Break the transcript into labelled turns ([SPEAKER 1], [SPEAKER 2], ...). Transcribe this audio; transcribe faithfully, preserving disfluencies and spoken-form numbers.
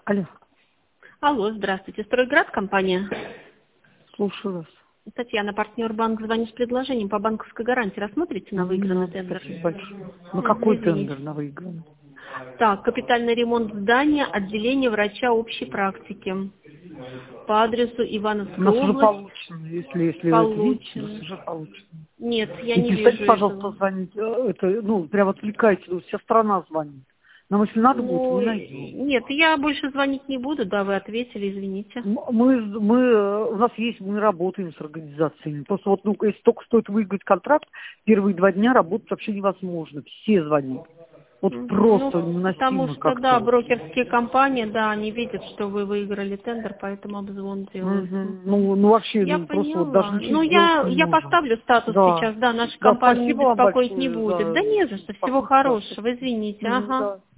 [SPEAKER 1] Алло,
[SPEAKER 2] Алло, здравствуйте. Стройград, компания.
[SPEAKER 1] слушаю вас.
[SPEAKER 2] Татьяна, партнер банк, звоню с предложением по банковской гарантии. Рассмотрите на выигранный
[SPEAKER 1] Нет,
[SPEAKER 2] тендер?
[SPEAKER 1] спасибо большое. На
[SPEAKER 2] Мгм,
[SPEAKER 1] какой
[SPEAKER 2] извините.
[SPEAKER 1] тендер на выигранный?
[SPEAKER 2] Так, капитальный ремонт здания, отделение врача общей практики. По адресу
[SPEAKER 1] У
[SPEAKER 2] Ивановская
[SPEAKER 1] нас уже
[SPEAKER 2] область.
[SPEAKER 1] получено, если, если вы это видите, у нас
[SPEAKER 2] Получено.
[SPEAKER 1] уже получено.
[SPEAKER 2] Нет, я
[SPEAKER 1] И
[SPEAKER 2] не
[SPEAKER 1] перестаньте,
[SPEAKER 2] вижу
[SPEAKER 1] пожалуйста,
[SPEAKER 2] этого.
[SPEAKER 1] звонить. Э, Это, ну, прям отвлекайте, ну, вся страна звонит. Нам, если надо будет,
[SPEAKER 2] Ну,
[SPEAKER 1] мы
[SPEAKER 2] и-
[SPEAKER 1] найдем.
[SPEAKER 2] нет, я больше звонить не буду, да, вы ответили, извините.
[SPEAKER 1] М- Мы, мы, э, у нас есть, мы работаем с организациями. Просто вот, ну, если только стоит выиграть контракт, первые два дня работать вообще невозможно. Все звонят. Вот
[SPEAKER 2] Мгм. Ну,
[SPEAKER 1] просто
[SPEAKER 2] потому
[SPEAKER 1] невыносимо
[SPEAKER 2] что,
[SPEAKER 1] как-то
[SPEAKER 2] да,
[SPEAKER 1] вот.
[SPEAKER 2] брокерские компании, да, они видят, что вы выиграли тендер, поэтому обзвон делают.
[SPEAKER 1] Мгм.
[SPEAKER 2] Мгм.
[SPEAKER 1] Ну, ну вообще,
[SPEAKER 2] Я
[SPEAKER 1] ну просто вот даже
[SPEAKER 2] поняла.
[SPEAKER 1] ничего
[SPEAKER 2] Ну,
[SPEAKER 1] сделать
[SPEAKER 2] я,
[SPEAKER 1] не
[SPEAKER 2] я
[SPEAKER 1] можем.
[SPEAKER 2] поставлю статус
[SPEAKER 1] Да.
[SPEAKER 2] сейчас, да, наша
[SPEAKER 1] Да,
[SPEAKER 2] компания не
[SPEAKER 1] спасибо вам
[SPEAKER 2] беспокоить не
[SPEAKER 1] большое
[SPEAKER 2] будет.
[SPEAKER 1] за
[SPEAKER 2] Да не за что, всего
[SPEAKER 1] беспокойство. Да,
[SPEAKER 2] хорошего,
[SPEAKER 1] спасибо.
[SPEAKER 2] извините,
[SPEAKER 1] Мгм,
[SPEAKER 2] ага.
[SPEAKER 1] да.